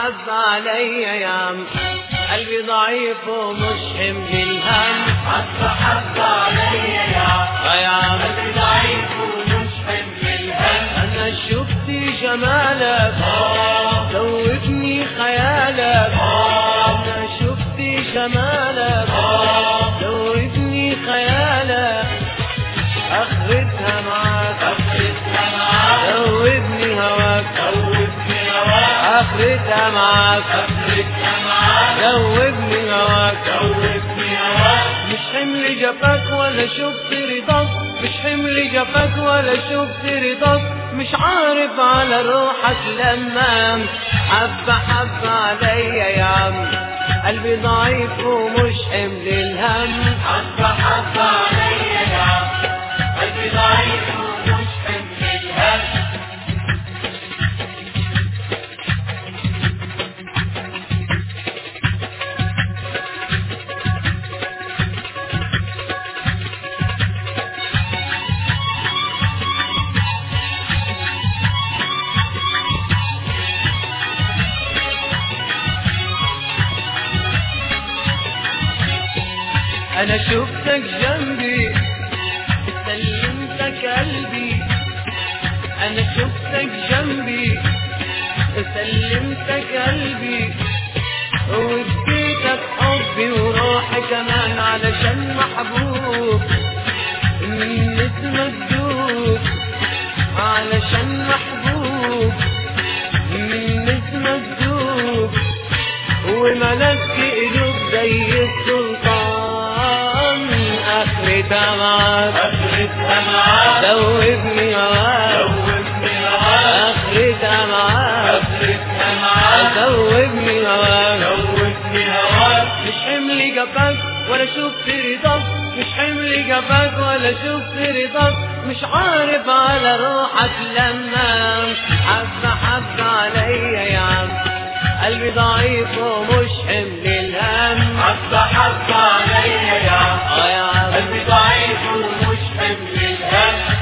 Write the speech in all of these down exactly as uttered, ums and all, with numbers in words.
حب عليا يا عم، قلبي ضعيف ومش حمل الهم. حب حب عليا يا عم، يا عم قلبي ضعيف ومش حمل الهم. انا شفت جمالك آه دوبني خيالك، آه انا شفت جمالك آه دوبني خيالك، اخرتها معاك أخرتها معاك، دوبني هواك، دوبني هواك، اخرتها معاك أخرتها معاك، دوبني هواك. دوبني هواك. مش حمل جفاك ولا شفت رضاك، مش حمل جفاك ولا شفت رضاك، مش عارف على روحك لما حب حب عليا يا عم، قلبي ضعيف ومش حمل الهم. حب حب عليا يا عم، قلبي ضعيف ومش حمل الهم. انا شفتك جنبي سلمتك قلبي، انا شفتك جنبي سلمتك قلبي، واديتك حبي وروحي كمان علشان محبوب من اسمك دوب، علشان محبوب من اسمك دوب، وملكت قلوب زي السلطان، اخرتها معاك أخرتها معاك، دوبني هواك، دوبني هواك، اخرتها معاك أخرتها معاك، دوبني هواك. دوبني هواك. مش حمل جفاك ولا شفت رضاك، مش حمل جفاك ولا شفت رضاك، مش عارف على روحك لما حب حب عليا يا عم، قلبي ضعيف ومش حمل الهم. حب حب عليا يا عم، اه يا عم قلبي ضعيف ومش حمل الهم.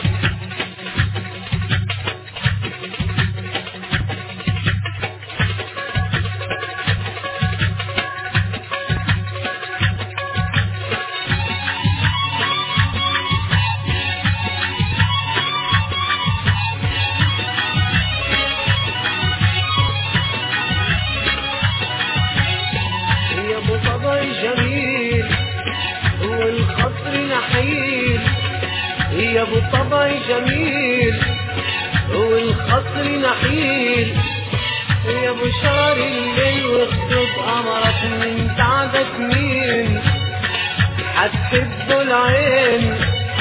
يا ابو طبع جميل والخصر نحيل، يا ابو طبع جميل والخصر نحيل، يا ابو شعر الليل وخدود قمرك من بعدك مين حتسد العين،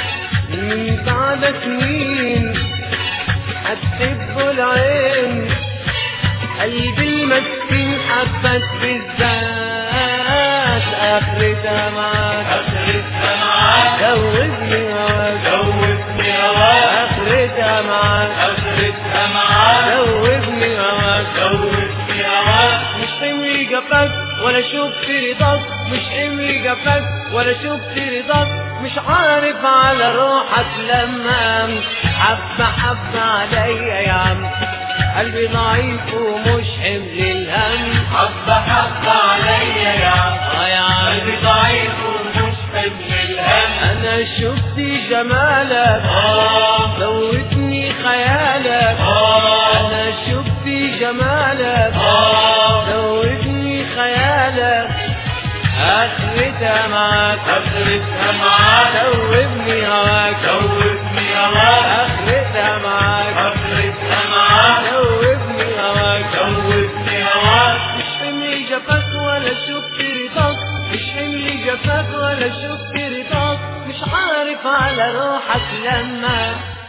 من بعدك مين حتسد العين، قلبي المسكين حبك بالذات، اخرتها معاك أخرتها معاك، دوبني هواك، دوبني هواك، اخرتها معاك أخرتها معاك، دوبني هواك. دوبني هواك. مش حمل جفاك ولا شفت رضاك، مش حمل جفاك ولا شفت رضاك، مش عارف على روحك لما حب حب عليا يا عم، قلبي ضعيف ومش حمل الهم. حب حب عليا يا عم، اه يا عم قلبي ضعيف ومش حمل الهم. انا شفت جمالك آه دوتني خيالك، آه انا شفت جمالك آه دوتني خيالك، اخرتها معاك أخرتها معاك، دوبني هواك، دوبني هواك، اخرتها معاك أخرتها معاك، دوبني هواك. دوبني هواك. مش حمل جفاك ولا شفت رضاك، مش حمل جفاك ولا شفت رضاك، مش عارف على روحك لما